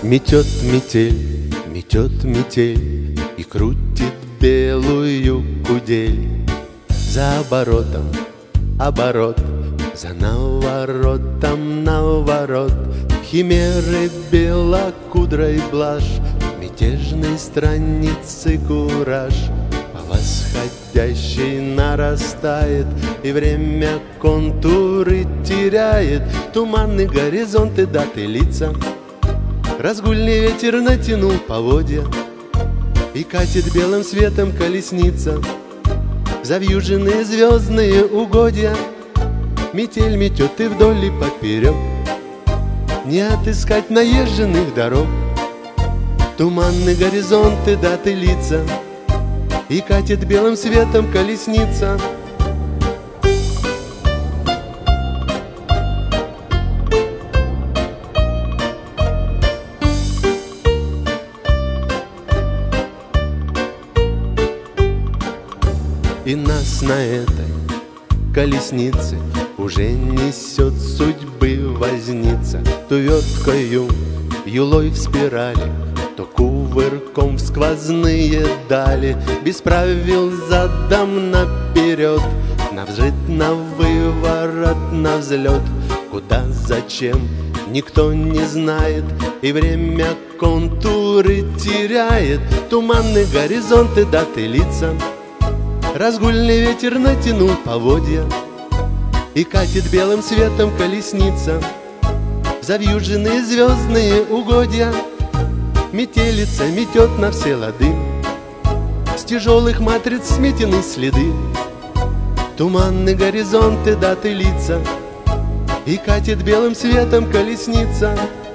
Метет метель и крутит белую кудель. За оборотом оборот, за наворотом наворот. Химеры белокудрой блажь, мятежной страницы кураж. По восходящей нарастает, и время контуры теряет. Туманные горизонты, даты, лица. Разгульный ветер натянул поводья, и катит белым светом колесница завьюженные звездные угодья. Метель метет и вдоль и поперек, не отыскать наезженных дорог. Туманные горизонты, даты, лица, и катит белым светом колесница. И нас на этой колеснице уже несет судьбы возница. То верткою, юлой в спирали, то кувырком в сквозные дали. Без правил задом наперед, навзжит, на выворот, на взлет. Куда, зачем, никто не знает, и время контуры теряет. Туманные горизонты, даты, лица. Разгульный ветер натянул поводья, и катит белым светом колесница завьюженные звездные угодья. Метелица метет на все лады, с тяжелых матриц сметены следы. Туманные горизонты, даты, лица, и катит белым светом колесница.